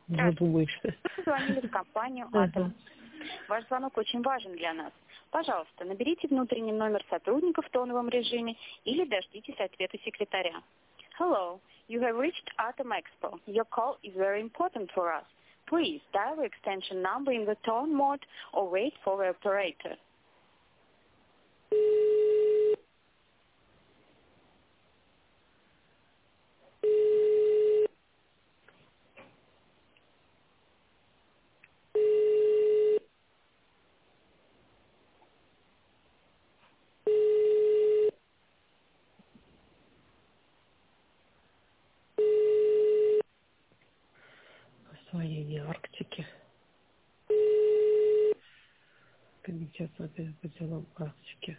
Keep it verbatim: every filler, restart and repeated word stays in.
Уже Здравствуйте. думаешь. Вы позвонили в компанию Ага. «Атом». Ваш звонок очень важен для нас. Пожалуйста, наберите внутренний номер сотрудника в тоновом режиме или дождитесь ответа секретаря. Hello, you have reached Atom Expo. Your call is very important for us. Please dial the extension number in the tone mode or wait for the operator. Освоение Арктики. Комитет по по делам Арктики.